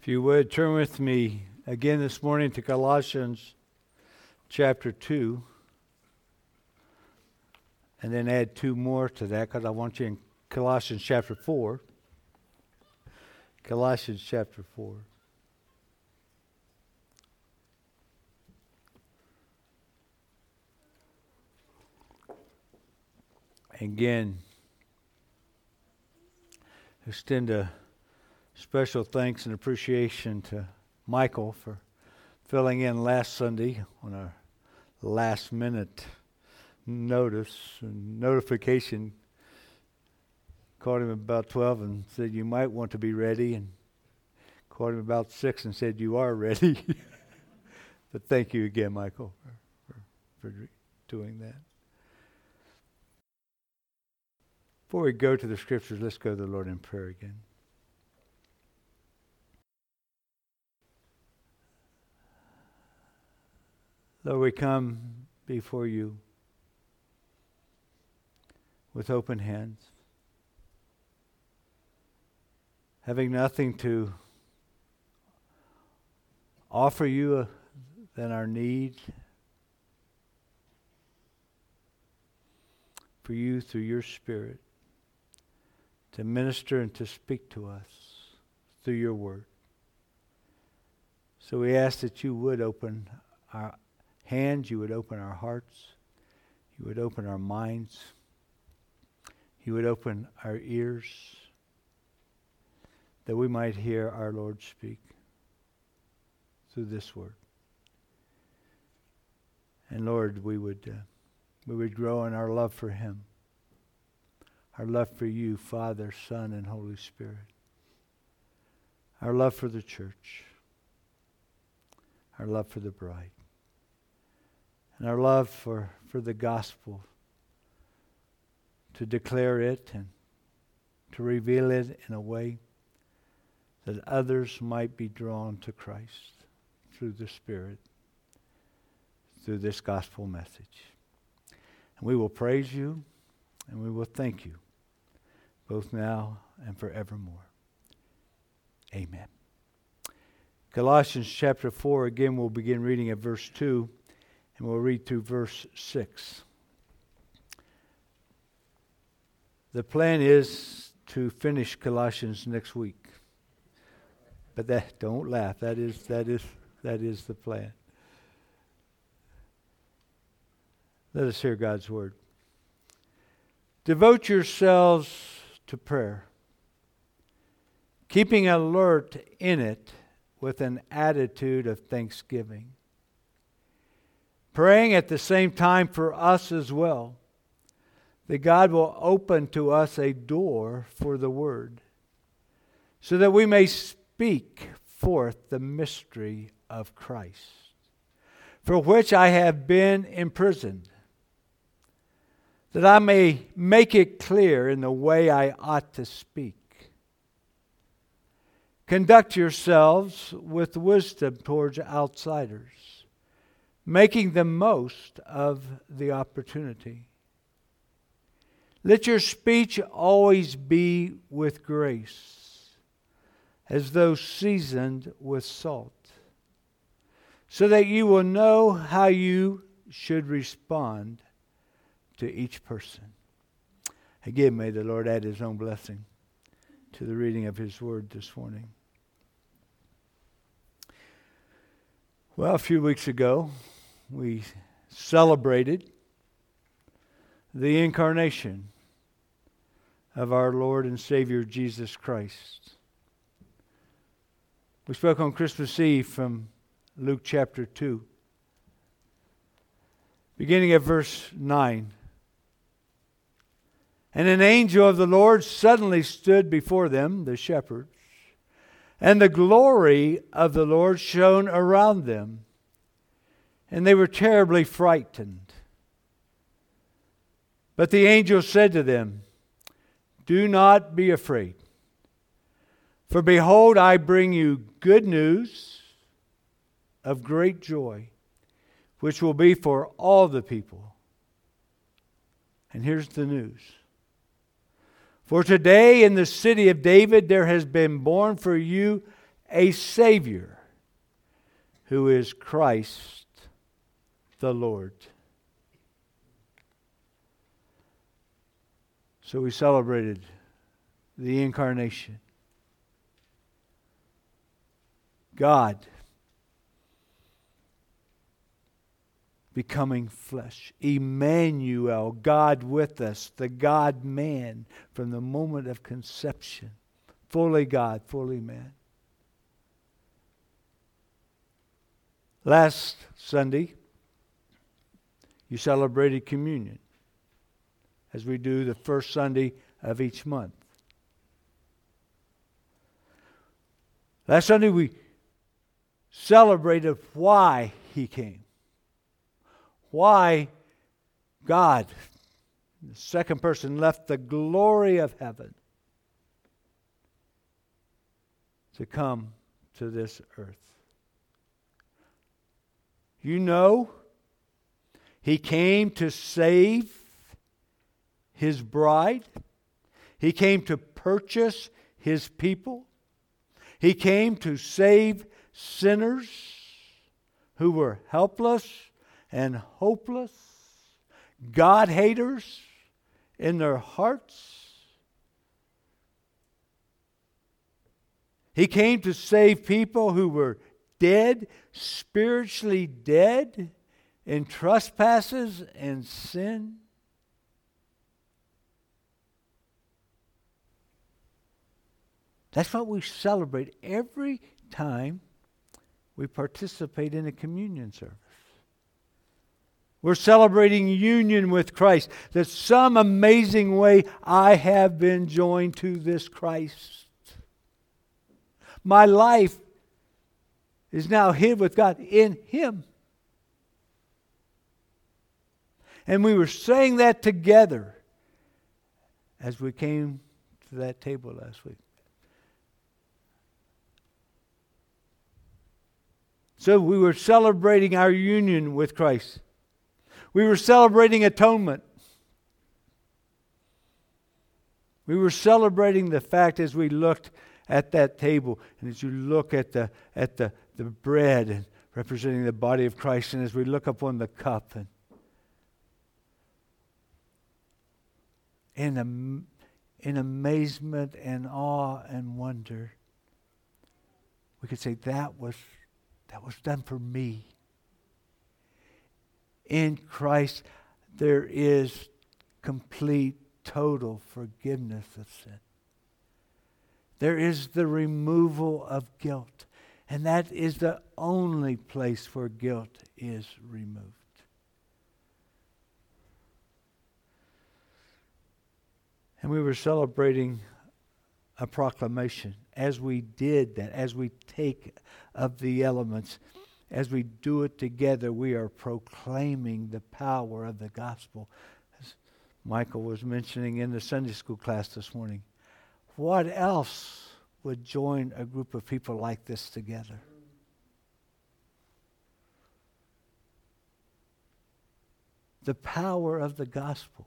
If you would, turn with me again this morning to Colossians chapter 2. And then add two more to that because I want you in Colossians chapter 4. Colossians chapter 4. Again, extend a special thanks and appreciation to Michael for filling in last Sunday on a last minute notice and notification. Called him about 12 and said you might want to be ready, and called him about 6 and said you are ready. But thank you again, Michael, for doing that. Before we go to the scriptures, let's go to the Lord in prayer again. Lord, we come before you with open hands, having nothing to offer you than our need for you through your Spirit to minister and to speak to us through your word. So we ask that you would open our hands, you would open our hearts, you would open our minds, you would open our ears, that we might hear our Lord speak through this word. And Lord, we would grow in our love for him, our love for you, Father, Son, and Holy Spirit, our love for the church, our love for the bride, and our love for the gospel, to declare it and to reveal it in a way that others might be drawn to Christ through the Spirit, through this gospel message. And we will praise you and we will thank you, both now and forevermore. Amen. Colossians chapter 4, again we'll begin reading at verse 2. And we'll read through verse 6. The plan is to finish Colossians next week. But don't laugh. That is the plan. Let us hear God's word. Devote yourselves to prayer, keeping alert in it with an attitude of thanksgiving. Praying at the same time for us as well, that God will open to us a door for the word, so that we may speak forth the mystery of Christ, for which I have been imprisoned, that I may make it clear in the way I ought to speak. Conduct yourselves with wisdom towards outsiders, making the most of the opportunity. Let your speech always be with grace, as though seasoned with salt, so that you will know how you should respond to each person. Again, may the Lord add his own blessing to the reading of his word this morning. Well, a few weeks ago, we celebrated the incarnation of our Lord and Savior Jesus Christ. We spoke on Christmas Eve from Luke chapter 2, beginning at verse 9. And an angel of the Lord suddenly stood before them, the shepherds, and the glory of the Lord shone around them, and they were terribly frightened. But the angel said to them, "Do not be afraid, for behold, I bring you good news of great joy, which will be for all the people." And here's the news. For today in the city of David there has been born for you a Savior who is Christ the Lord. So we celebrated the incarnation. God becoming flesh. Emmanuel, God with us, the God-man from the moment of conception. Fully God, fully man. Last Sunday, you celebrated communion, as we do the first Sunday of each month. Last Sunday, we celebrated why He came. Why God, the second person, left the glory of heaven to come to this earth. You know, He came to save His bride. He came to purchase His people. He came to save sinners who were helpless and hopeless, God-haters in their hearts. He came to save people who were dead, spiritually dead in trespasses and sin. That's what we celebrate every time we participate in a communion service. We're celebrating union with Christ. That some amazing way I have been joined to this Christ. My life is now hid with God in Him. And we were saying that together as we came to that table last week. So we were celebrating our union with Christ. We were celebrating atonement. We were celebrating the fact as we looked at that table, and as you look at the bread and representing the body of Christ, and as we look upon the cup, and in amazement and awe and wonder, we could say that was done for me. In Christ, there is complete, total forgiveness of sin. There is the removal of guilt. And that is the only place where guilt is removed. And we were celebrating a proclamation. As we did that, as we take of the elements, as we do it together, we are proclaiming the power of the gospel. As Michael was mentioning in the Sunday school class this morning, what else would join a group of people like this together? The power of the gospel.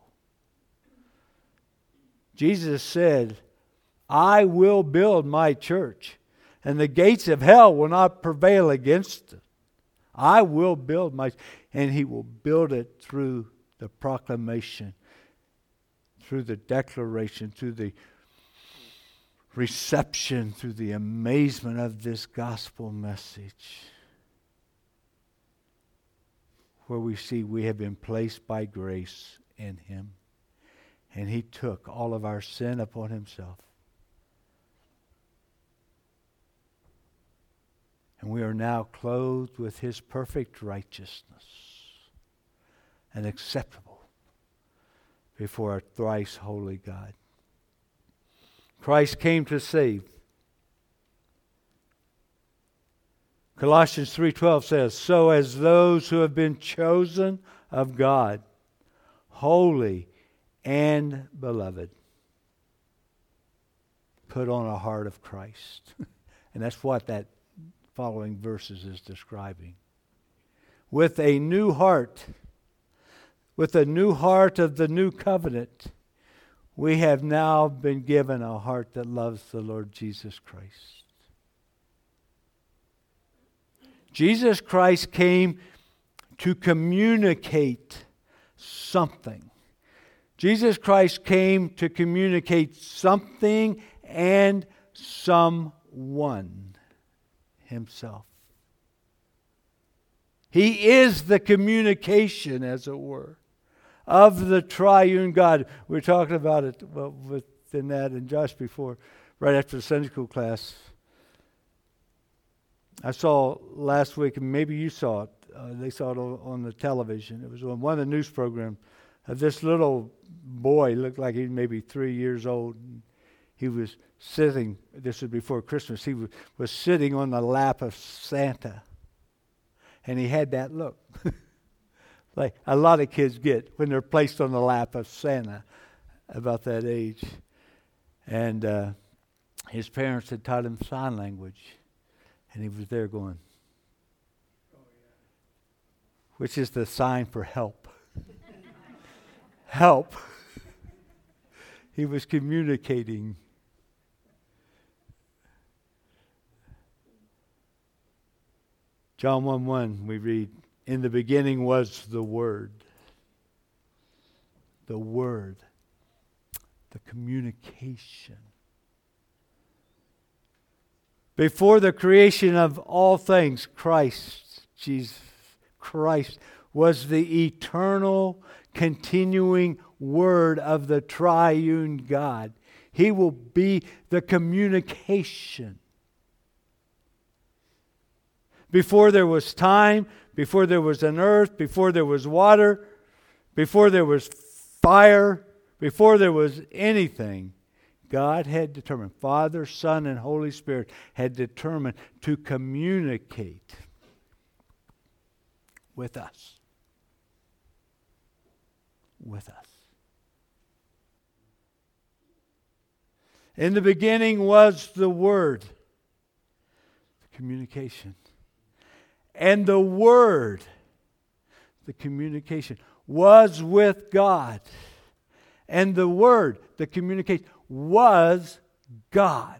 Jesus said, I will build my church, and the gates of hell will not prevail against it. I will build my, and He will build it through the proclamation, through the declaration, through the reception, through the amazement of this gospel message, where we see we have been placed by grace in Him, and He took all of our sin upon Himself. And we are now clothed with His perfect righteousness and acceptable before our thrice holy God. Christ came to save. Colossians 3:12 says, so as those who have been chosen of God, holy and beloved, put on a heart of Christ. And that's what that following verses is describing. With a new heart, with a new heart of the new covenant, we have now been given a heart that loves the Lord Jesus Christ. Jesus Christ came to communicate something. Jesus Christ came to communicate something and someone, Himself. He is the communication, as it were, of the triune God. We were talking about it with Nat and Josh before, right after the Sunday school class. I saw last week, and maybe you saw it, they saw it on the television. It was on one of the news programs. This little boy, looked like he was maybe 3 years old. He was sitting, this was before Christmas, he was sitting on the lap of Santa. And he had that look, like a lot of kids get when they're placed on the lap of Santa about that age. And his parents had taught him sign language. And he was there going, which is the sign for help. Help. He was communicating. John 1:1 we read, in the beginning was the Word. The Word. The communication. Before the creation of all things, Jesus Christ was the eternal, continuing Word of the triune God. He will be the communication. Before there was time, before there was an earth, before there was water, before there was fire, before there was anything, God had determined, Father, Son, and Holy Spirit had determined to communicate with us. With us. In the beginning was the Word. Communication. And the Word, the communication, was with God. And the Word, the communication, was God.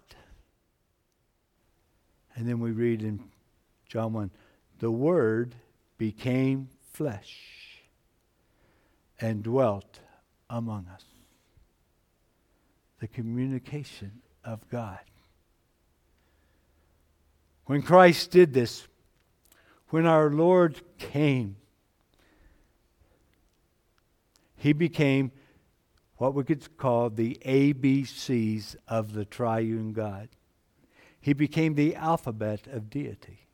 And then we read in John 1, the Word became flesh and dwelt among us. The communication of God. When Christ did this, when our Lord came, He became what we could call the ABCs of the triune God. He became the alphabet of deity.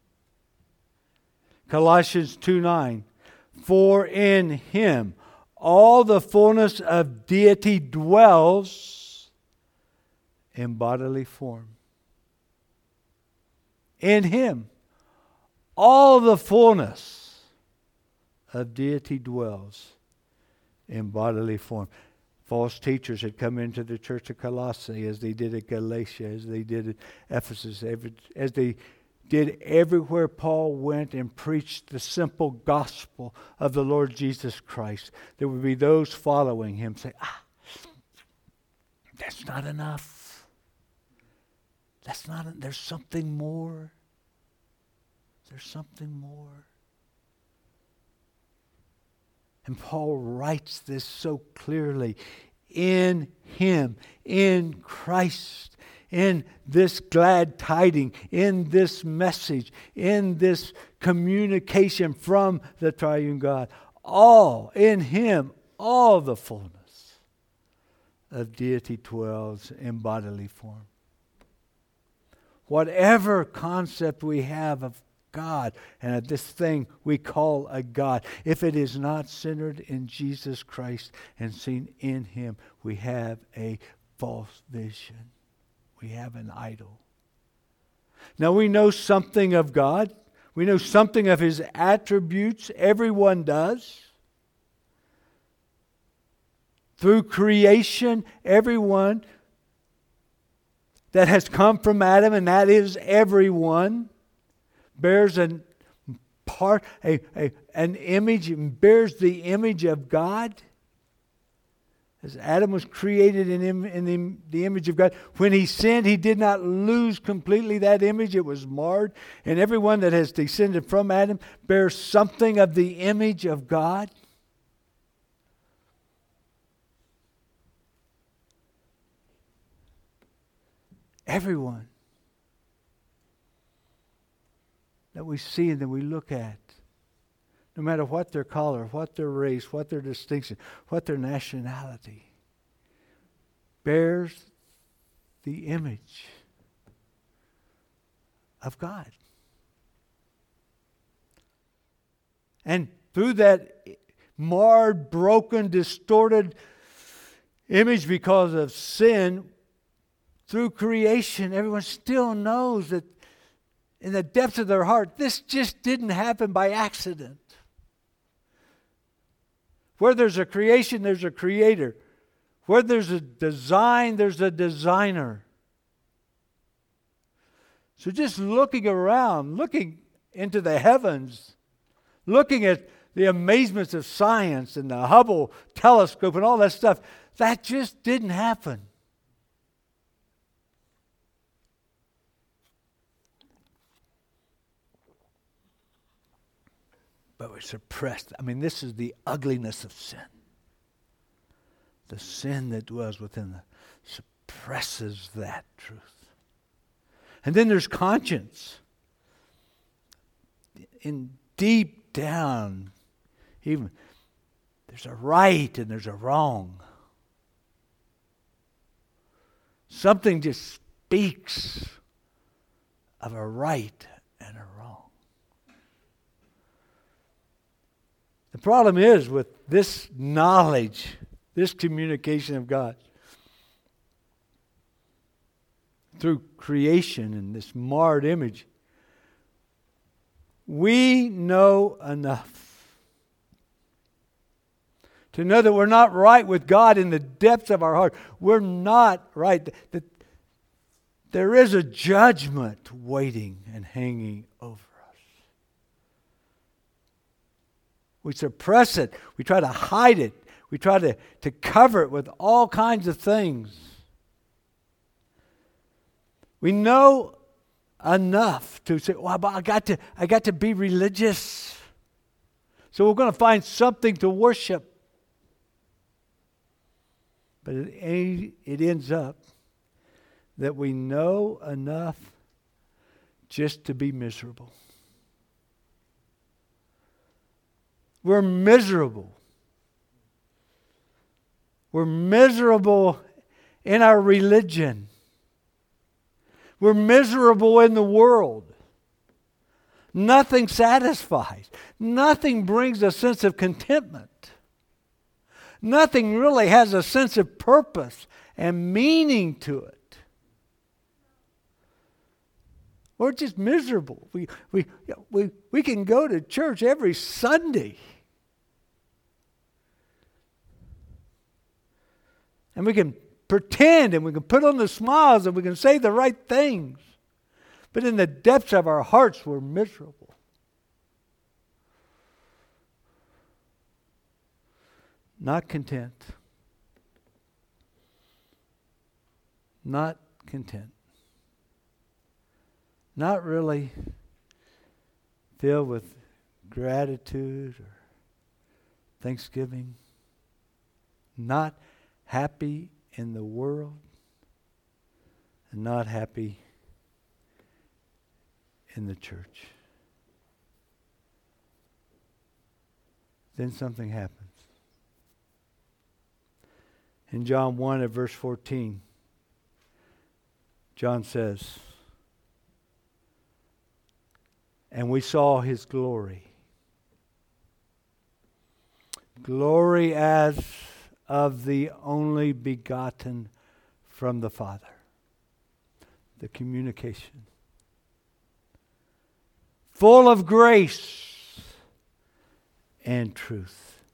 Colossians 2:9, for in Him all the fullness of deity dwells in bodily form. In Him all the fullness of deity dwells in bodily form. False teachers had come into the church of Colossae, as they did at Galatia, as they did at Ephesus, as they did everywhere Paul went and preached the simple gospel of the Lord Jesus Christ. There would be those following him say, that's not enough. There's something more. There's something more. And Paul writes this so clearly. In Him, in Christ, in this glad tiding, in this message, in this communication from the triune God, all in Him, all the fullness of deity dwells in bodily form. Whatever concept we have of God and of this thing we call a God, if it is not centered in Jesus Christ and seen in Him, we have a false vision. We have an idol. Now we know something of God. We know something of His attributes. Everyone does. Through creation, everyone that has come from Adam, and that is everyone, bears an image, bears the image of God. As Adam was created in the image of God, when he sinned, he did not lose completely that image. It was marred. And everyone that has descended from Adam bears something of the image of God. Everyone that we see and that we look at, no matter what their color, what their race, what their distinction, what their nationality, bears the image of God. And through that marred, broken, distorted image because of sin, through creation, everyone still knows that in the depths of their heart, this just didn't happen by accident. Where there's a creation, there's a creator. Where there's a design, there's a designer. So just looking around, looking into the heavens, looking at the amazements of science and the Hubble telescope and all that stuff, that just didn't happen. But we're suppressed. I mean, this is the ugliness of sin. The sin that dwells within us suppresses that truth. And then there's conscience. In deep down, even there's a right and there's a wrong. Something just speaks of a right and a wrong. The problem is with this knowledge, this communication of God, through creation and this marred image, we know enough to know that we're not right with God in the depths of our heart. We're not right. That there is a judgment waiting and hanging over us. We suppress it. We try to hide it. We try to cover it with all kinds of things. We know enough to say, well, I got to be religious. So we're going to find something to worship. But it ends up that we know enough just to be miserable. We're miserable. We're miserable in our religion. We're miserable in the world. Nothing satisfies. Nothing brings a sense of contentment. Nothing really has a sense of purpose and meaning to it. We're just miserable. We can go to church every Sunday. And we can pretend and we can put on the smiles and we can say the right things. But in the depths of our hearts, we're miserable. Not content. Not content. Not really filled with gratitude or thanksgiving. Not happy in the world and not happy in the church. Then something happens. In John 1 at verse 14, John says, and we saw his glory. Glory as of the only begotten from the Father. The communication. Full of grace and truth.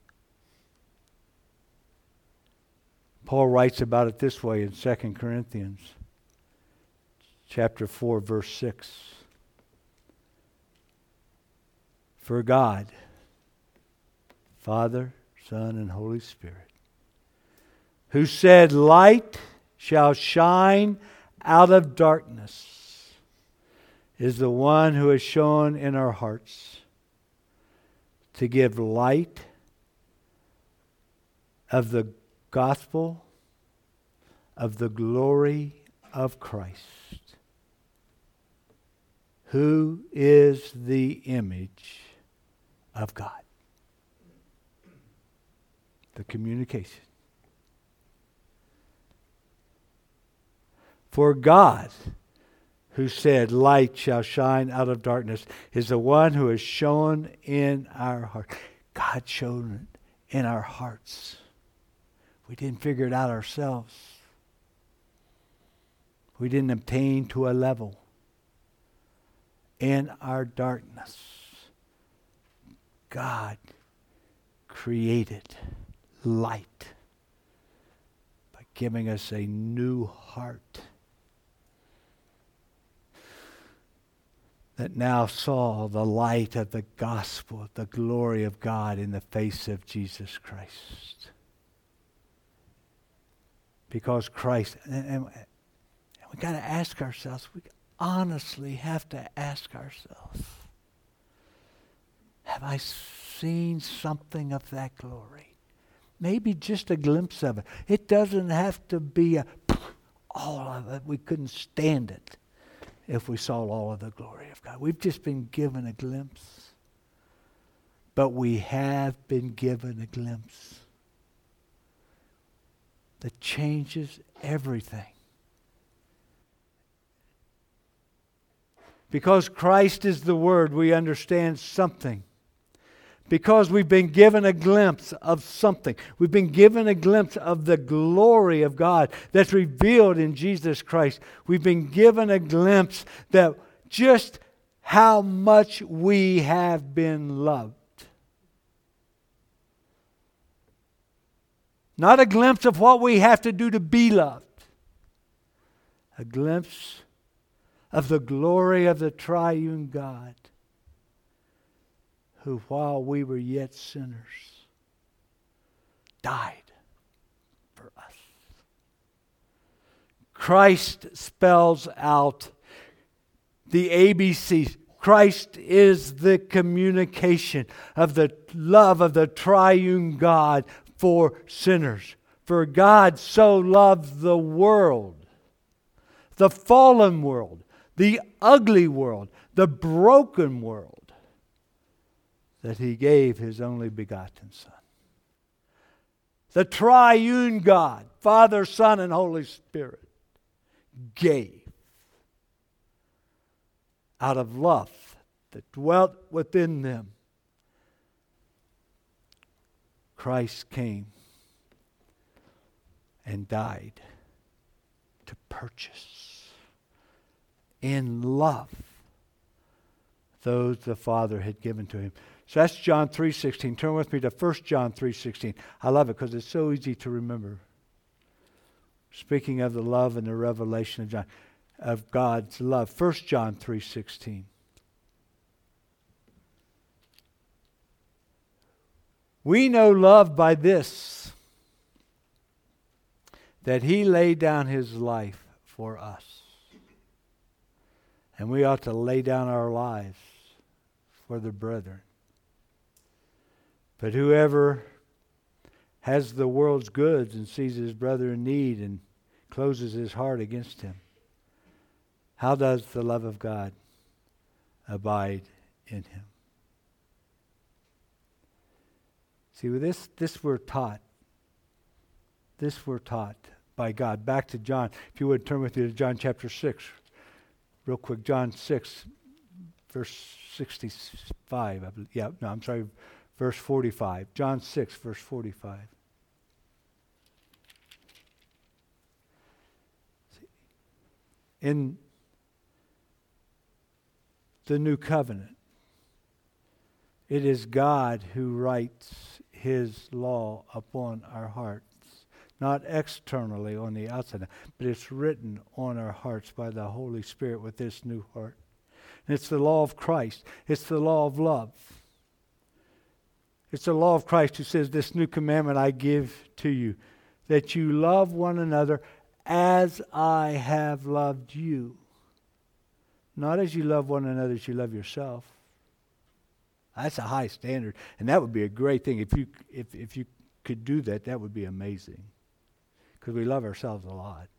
Paul writes about it this way in 2 Corinthians chapter 4, verse 6. For God, Father, Son, and Holy Spirit, who said, light shall shine out of darkness, is the one who has shone in our hearts to give light of the gospel of the glory of Christ, who is the image of God. The communication. For God, who said, light shall shine out of darkness, is the one who has shone in our heart. God shone it in our hearts. We didn't figure it out ourselves. We didn't obtain to a level. In our darkness, God created light by giving us a new heart that now saw the light of the gospel, the glory of God in the face of Jesus Christ. Because Christ, and we got to ask ourselves, we honestly have to ask ourselves, have I seen something of that glory? Maybe just a glimpse of it. It doesn't have to be all of it. We couldn't stand it if we saw all of the glory of God. We've just been given a glimpse. But we have been given a glimpse that changes everything. Because Christ is the Word, we understand something. Because we've been given a glimpse of something. We've been given a glimpse of the glory of God that's revealed in Jesus Christ. We've been given a glimpse that just how much we have been loved. Not a glimpse of what we have to do to be loved. A glimpse of the glory of the triune God, who while we were yet sinners, died for us. Christ spells out the ABCs. Christ is the communication of the love of the triune God for sinners. For God so loved the world, the fallen world, the ugly world, the broken world, that He gave His only begotten Son. The triune God, Father, Son, and Holy Spirit, gave out of love that dwelt within them. Christ came and died to purchase in love those the Father had given to Him. So that's John 3:16. Turn with me to 1 John 3:16. I love it because it's so easy to remember. Speaking of the love and the revelation of John, of God's love. 1 John 3:16. We know love by this, that He laid down His life for us. And we ought to lay down our lives for the brethren. But whoever has the world's goods and sees his brother in need and closes his heart against him, how does the love of God abide in him? See, with this we're taught. This we're taught by God. Back to John. If you would turn with me to John chapter 6. Real quick, John 6, verse 65. Verse 45. John 6, verse 45. In the new covenant, it is God who writes His law upon our hearts. Not externally on the outside, but it's written on our hearts by the Holy Spirit with this new heart. And it's the law of Christ. It's the law of love. It's the law of Christ who says, this new commandment I give to you, that you love one another as I have loved you. Not as you love one another as you love yourself. That's a high standard. And that would be a great thing. If you could do that, that would be amazing. Because we love ourselves a lot.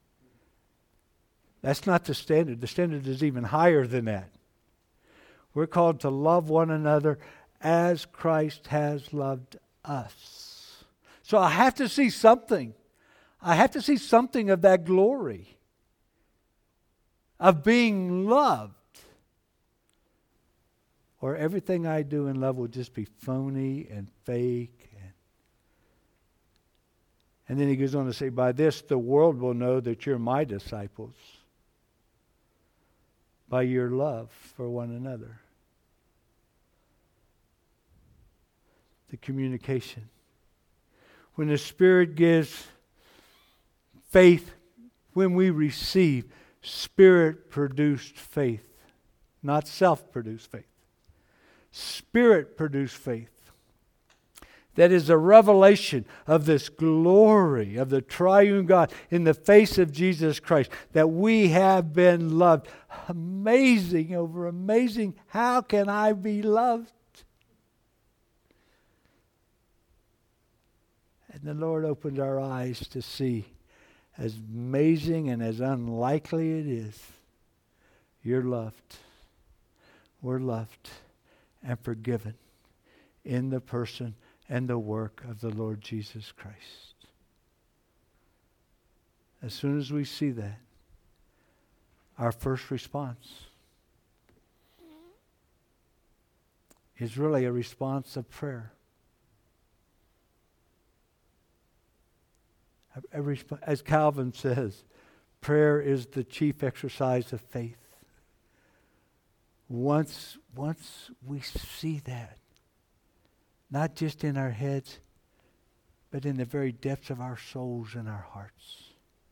That's not the standard. The standard is even higher than that. We're called to love one another as Christ has loved us. So I have to see something. I have to see something of that glory. Of being loved. Or everything I do in love will just be phony and fake. And then he goes on to say, by this the world will know that you're my disciples. By your love for one another. The communication. When the Spirit gives faith, when we receive Spirit-produced faith, not self-produced faith. Spirit-produced faith. That is a revelation of this glory of the triune God in the face of Jesus Christ. That we have been loved. Amazing over amazing. How can I be loved? And the Lord opened our eyes to see, as amazing and as unlikely it is, you're loved. We're loved and forgiven in the person and the work of the Lord Jesus Christ. As soon as we see that, our first response is really a response of prayer. As Calvin says, prayer is the chief exercise of faith. Once we see that, not just in our heads, but in the very depths of our souls and our hearts,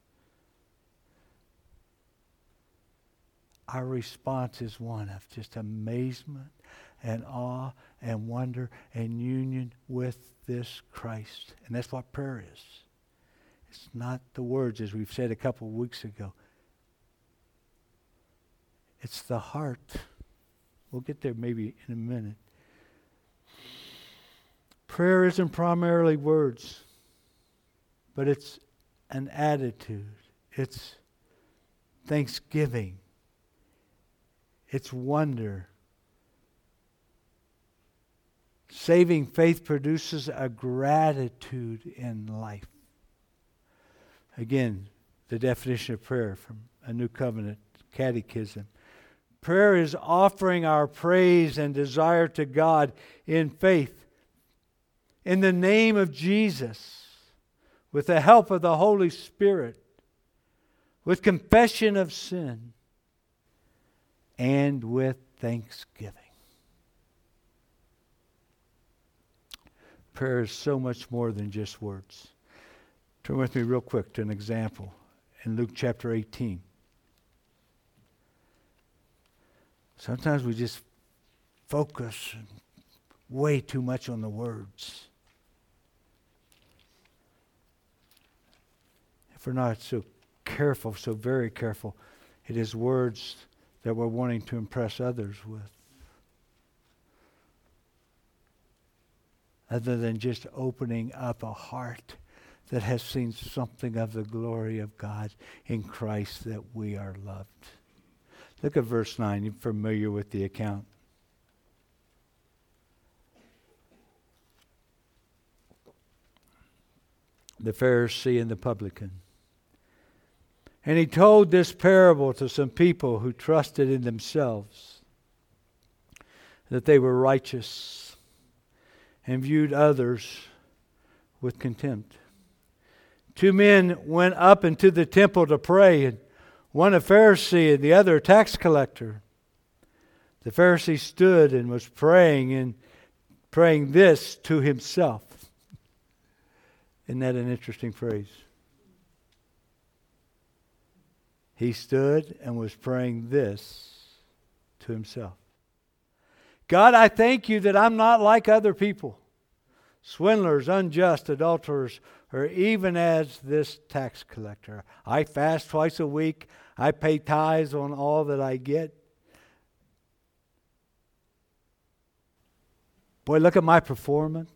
our response is one of just amazement and awe and wonder and union with this Christ. And that's what prayer is. It's not the words, as we've said a couple of weeks ago. It's the heart. We'll get there maybe in a minute. Prayer isn't primarily words, but it's an attitude. It's thanksgiving. It's wonder. Saving faith produces a gratitude in life. Again, the definition of prayer from a New Covenant Catechism. Prayer is offering our praise and desire to God in faith, in the name of Jesus, with the help of the Holy Spirit, with confession of sin, and with thanksgiving. Prayer is so much more than just words. Turn with me real quick to an example in Luke chapter 18. Sometimes we just focus way too much on the words. If we're not so careful, so very careful, it is words that we're wanting to impress others with. Other than just opening up a heart that has seen something of the glory of God in Christ, that we are loved. Look at verse 9. You're familiar with the account. The Pharisee and the publican. And he told this parable to some people who trusted in themselves that they were righteous and viewed others with contempt. Two men went up into the temple to pray, and one a Pharisee and the other a tax collector. The Pharisee stood and was praying this to himself. Isn't that an interesting phrase? He stood and was praying this to himself. God, I thank you that I'm not like other people. swindlers, unjust, adulterers, or even as this tax collector. I fast twice a week. I pay tithes on all that I get. Boy, look at my performance.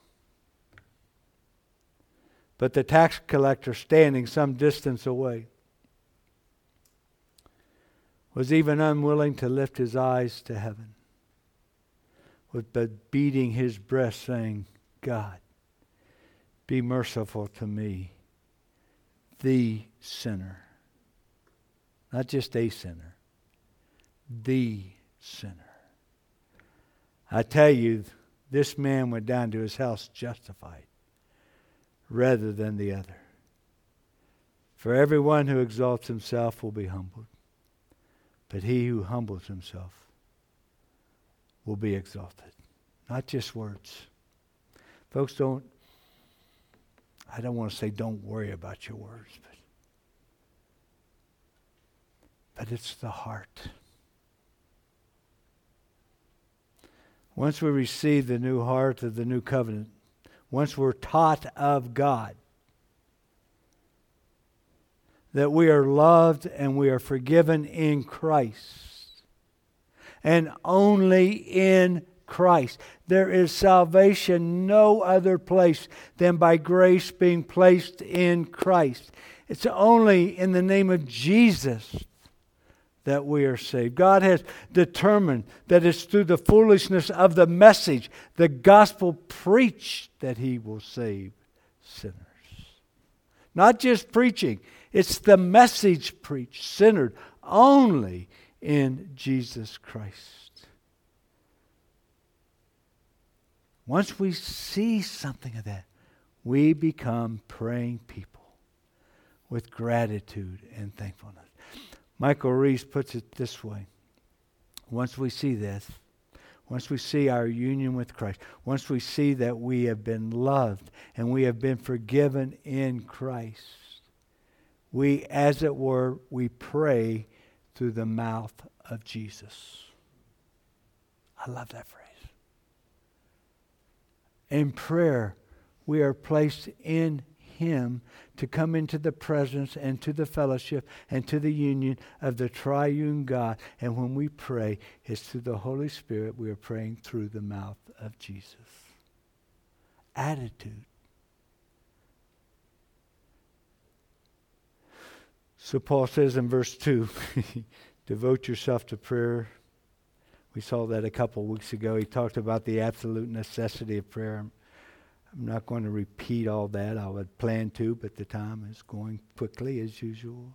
But the tax collector, standing some distance away, was even unwilling to lift his eyes to heaven, but beating his breast, saying, God, be merciful to me, the sinner. Not just a sinner, the sinner. I tell you, this man went down to his house justified rather than the other. For everyone who exalts himself will be humbled, but he who humbles himself will be exalted. Not just words. Folks, I don't want to say don't worry about your words, but it's the heart. Once we receive the new heart of the new covenant, once we're taught of God, that we are loved and we are forgiven in Christ, and only in Christ. There is salvation no other place than by grace being placed in Christ. It's only in the name of Jesus that we are saved. God has determined that it's through the foolishness of the message, the gospel preached, that He will save sinners. Not just preaching, it's the message preached, centered only in Jesus Christ. Once we see something of that, we become praying people with gratitude and thankfulness. Michael Reese puts it this way. Once we see this, once we see our union with Christ, once we see that we have been loved and we have been forgiven in Christ, we, as it were, we pray through the mouth of Jesus. I love that phrase. In prayer, we are placed in Him to come into the presence and to the fellowship and to the union of the triune God. And when we pray, it's through the Holy Spirit. We are praying through the mouth of Jesus. Attitude. So Paul says in verse 2, devote yourself to prayer. We saw that a couple of weeks ago. He talked about the absolute necessity of prayer. I'm not going to repeat all that. I would plan to, but the time is going quickly as usual.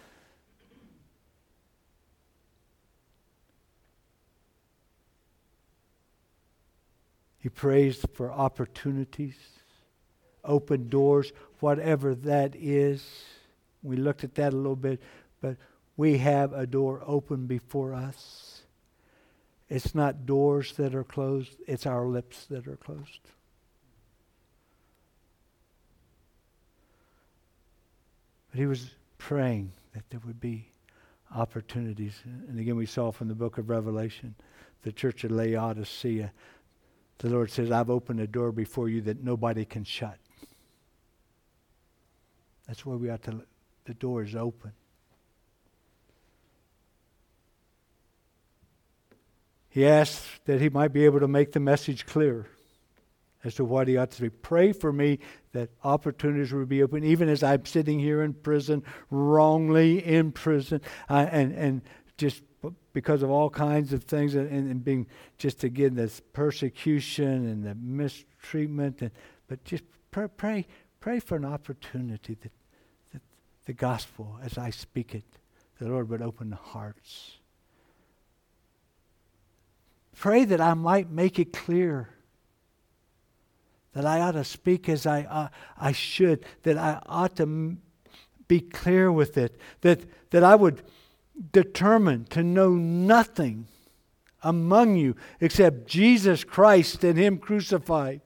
He prays for opportunities, open doors, whatever that is. We looked at that a little bit, but we have a door open before us. It's not doors that are closed, it's our lips that are closed. But he was praying that there would be opportunities. And again, we saw from the book of Revelation, the church of Laodicea, the Lord says, I've opened a door before you that nobody can shut. That's where we ought to look. The door is open. He asked that he might be able to make the message clear as to what he ought to do. Pray for me that opportunities will be open, even as I'm sitting here in prison, wrongly in prison, and just because of all kinds of things, and being just again this persecution and the mistreatment, but just pray for an opportunity that the gospel, as I speak it, the Lord would open the hearts. Pray that I might make it clear that I ought to speak as I should, that I ought to be clear with it, that I would determine to know nothing among you except Jesus Christ and Him crucified.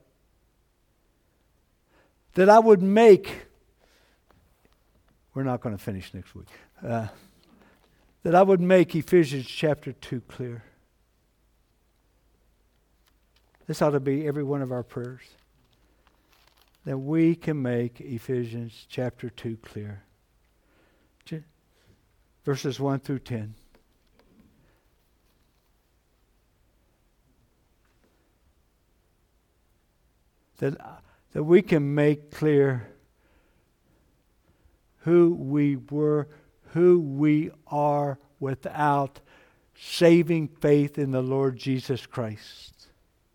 That I would make, we're not going to finish next week, that I would make Ephesians chapter 2 clear. This ought to be every one of our prayers. that we can make Ephesians chapter 2 clear. Verses 1 through 10. That we can make clear who we were, who we are without saving faith in the Lord Jesus Christ.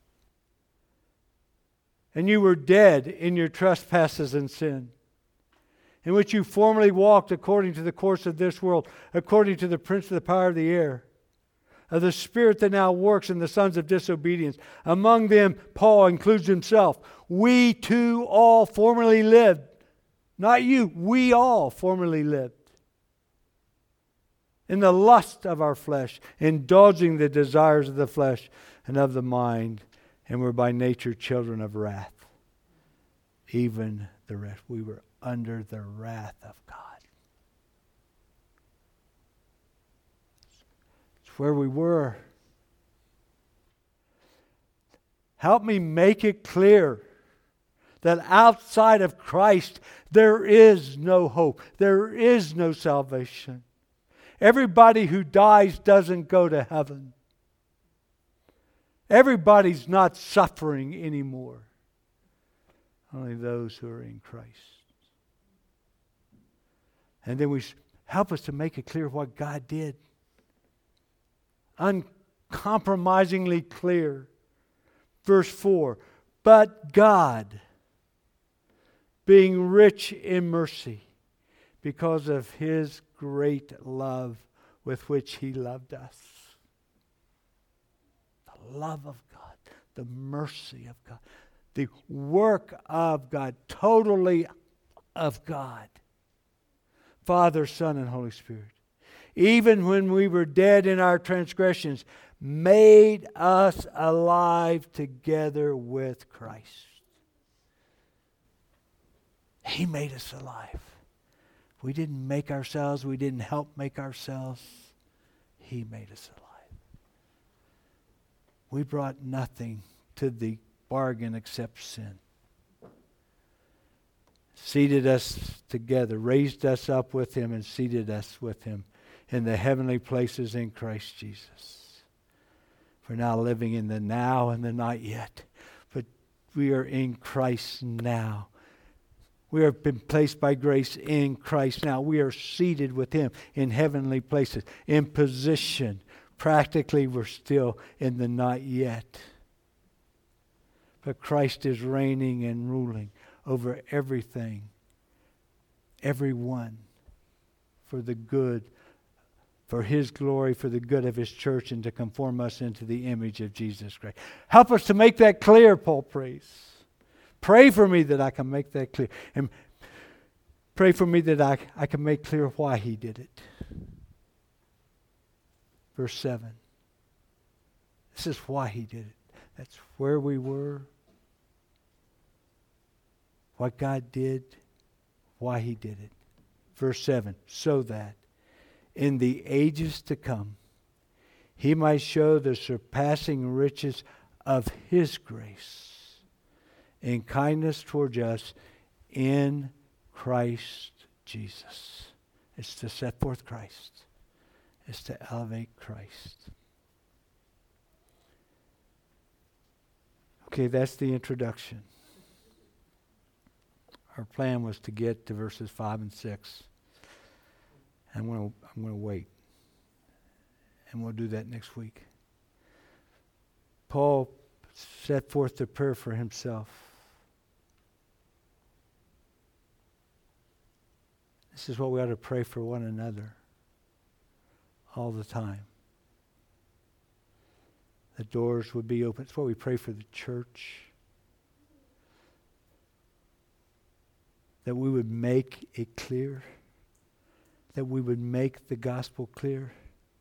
And you were dead in your trespasses and sin, in which you formerly walked according to the course of this world, according to the prince of the power of the air, of the spirit that now works in the sons of disobedience. Among them, Paul includes himself. We too all formerly lived. Not you, we all formerly lived in the lust of our flesh, indulging the desires of the flesh and of the mind, and were by nature children of wrath. Even the rest. We were under the wrath of God. It's where we were. Help me make it clear that outside of Christ there is no hope. There is no salvation. Everybody who dies doesn't go to heaven. Everybody's not suffering anymore. Only those who are in Christ. And then help us to make it clear what God did. Uncompromisingly clear. Verse 4. But God, being rich in mercy, because of His great love with which He loved us. The love of God, the mercy of God, the work of God, totally of God. Father, Son, and Holy Spirit. Even when we were dead in our transgressions, made us alive together with Christ. He made us alive. We didn't make ourselves. We didn't help make ourselves. He made us alive. We brought nothing to the bargain except sin. Seated us together, raised us up with Him, and seated us with Him in the heavenly places in Christ Jesus. We're now living in the now and the not yet, but we are in Christ now. We have been placed by grace in Christ now. We are seated with Him in heavenly places, in position. Practically, we're still in the not yet. But Christ is reigning and ruling over everything, everyone, for the good, for His glory, for the good of His church, and to conform us into the image of Jesus Christ. Help us to make that clear, Paul prays. Pray for me that I can make that clear. And pray for me that I can make clear why He did it. Verse 7. This is why He did it. That's where we were. What God did. Why He did it. Verse 7. So that in the ages to come He might show the surpassing riches of His grace in kindness towards us in Christ Jesus. It's to set forth Christ. It's to elevate Christ. Okay, that's the introduction. Our plan was to get to verses 5 and 6. I'm going to wait. And we'll do that next week. Paul set forth the prayer for himself. This is what we ought to pray for one another all the time. The doors would be open. It's what we pray for the church. That we would make it clear. That we would make the gospel clear.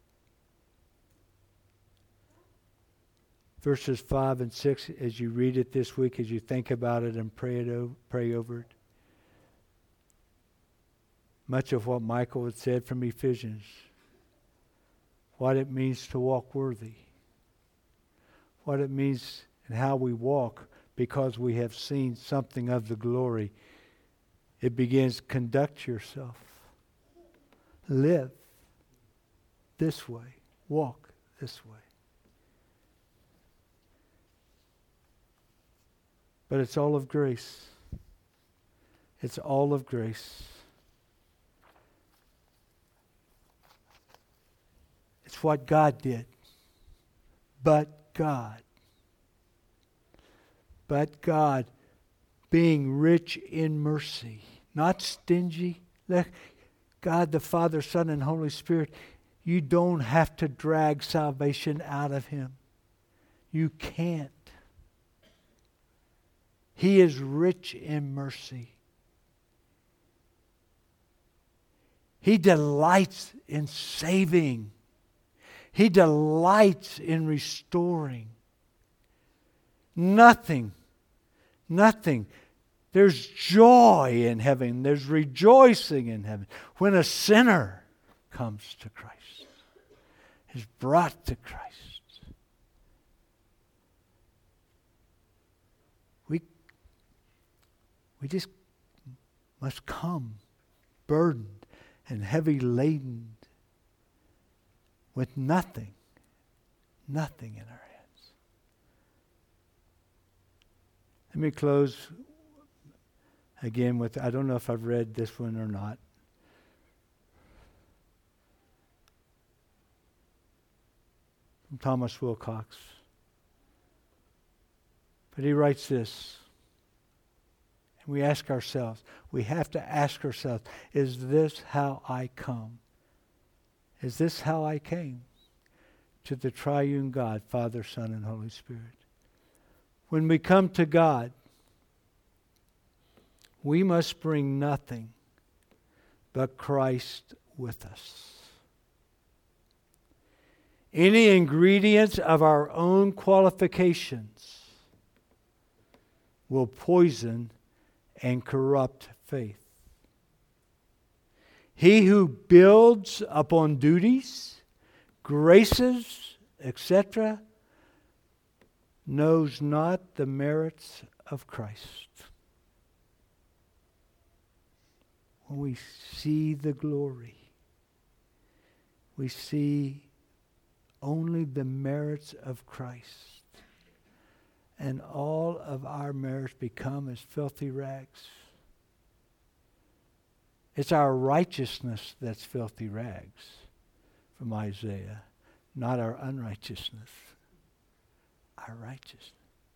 Verses 5 and 6, as you read it this week, as you think about it and pray over it. Much of what Michael had said from Ephesians. What it means to walk worthy. What it means and how we walk because we have seen something of the glory, it begins, conduct yourself. Live this way. Walk this way. But it's all of grace. It's all of grace. It's what God did. But God, being rich in mercy, not stingy. God the Father, Son, and Holy Spirit, you don't have to drag salvation out of Him. You can't. He is rich in mercy. He delights in saving. He delights in restoring. Nothing. There's joy in heaven. There's rejoicing in heaven when a sinner comes to Christ, is brought to Christ. We just must come burdened and heavy laden with nothing in our hands. Let me close again with, I don't know if I've read this one or not. From Thomas Wilcox. But he writes this. And we ask ourselves, we have to ask ourselves, is this how I come? Is this how I came to the triune God, Father, Son, and Holy Spirit? When we come to God, we must bring nothing but Christ with us. Any ingredients of our own qualifications will poison and corrupt faith. He who builds upon duties, graces, etc., knows not the merits of Christ. When we see the glory, we see only the merits of Christ. And all of our merits become as filthy rags. It's our righteousness that's filthy rags, from Isaiah, not our unrighteousness. Our righteousness.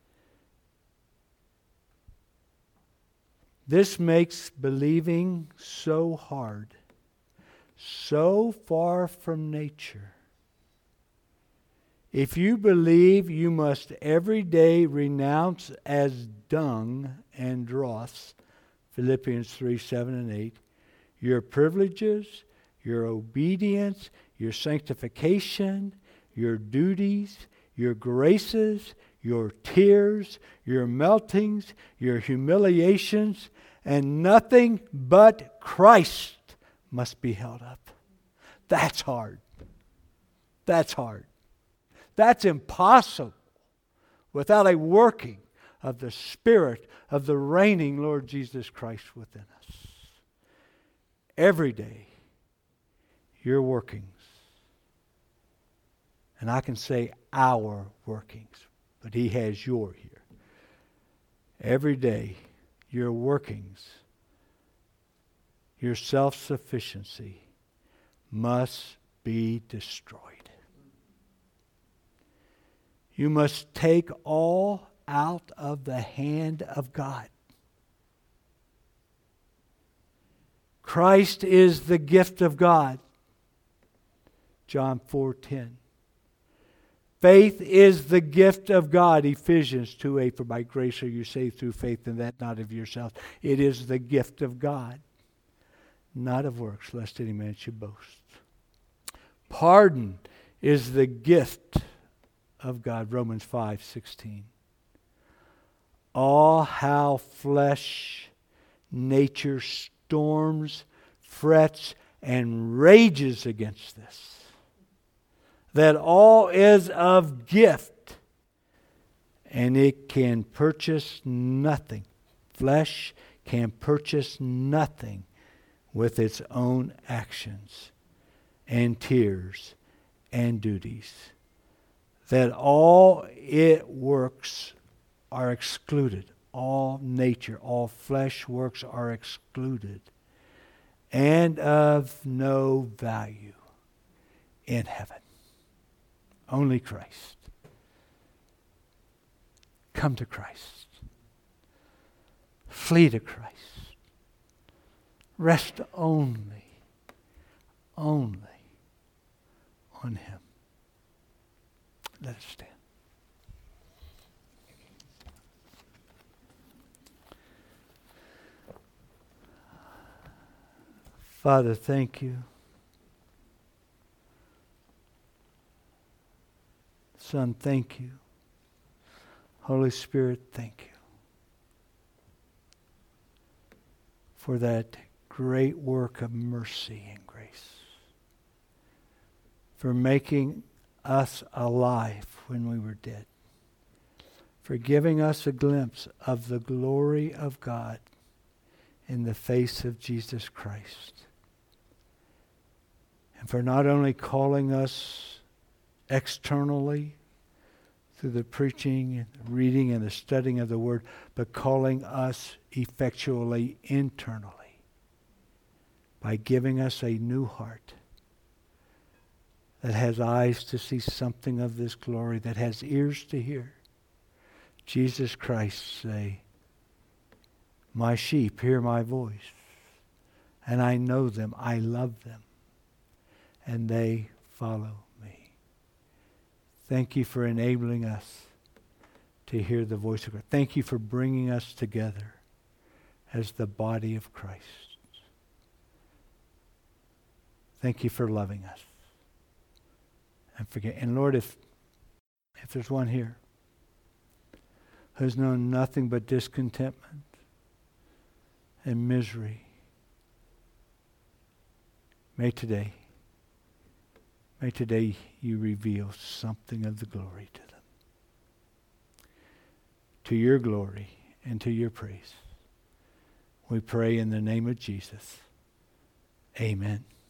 This makes believing so hard, so far from nature. If you believe, you must every day renounce as dung and dross, Philippians 3, 7 and 8, your privileges, your obedience, your sanctification, your duties, your graces, your tears, your meltings, your humiliations, and nothing but Christ must be held up. That's hard. That's hard. That's impossible without a working of the Spirit of the reigning Lord Jesus Christ within us. Every day, your workings, and I can say our workings, but He has your here. Every day, your workings, your self-sufficiency must be destroyed. You must take all out of the hand of God. Christ is the gift of God. John 4:10. Faith is the gift of God. Ephesians 2:8. For by grace are you saved through faith, and that not of yourselves. It is the gift of God, not of works, lest any man should boast. Pardon is the gift of God. Romans 5:16. Oh, how flesh, nature storms, frets, and rages against this. That all is of gift And it can purchase nothing. Flesh can purchase nothing with its own actions and tears and duties. That all it works are excluded. All nature, all flesh works are excluded. And of no value in heaven. Only Christ. Come to Christ. Flee to Christ. Rest only on Him. Let us stand. Father, thank you. Son, thank you. Holy Spirit, thank you for that great work of mercy and grace, for making us alive when we were dead, for giving us a glimpse of the glory of God in the face of Jesus Christ, and for not only calling us externally through the preaching and the reading and the studying of the Word, but calling us effectually internally by giving us a new heart that has eyes to see something of this glory, that has ears to hear Jesus Christ say, my sheep hear my voice, and I know them, I love them, and they follow me. Thank you for enabling us to hear the voice of God. Thank you for bringing us together as the body of Christ. Thank you for loving us. And Lord, if there's one here who's known nothing but discontentment and misery, may today you reveal something of the glory to them. To your glory and to your praise. We pray in the name of Jesus. Amen.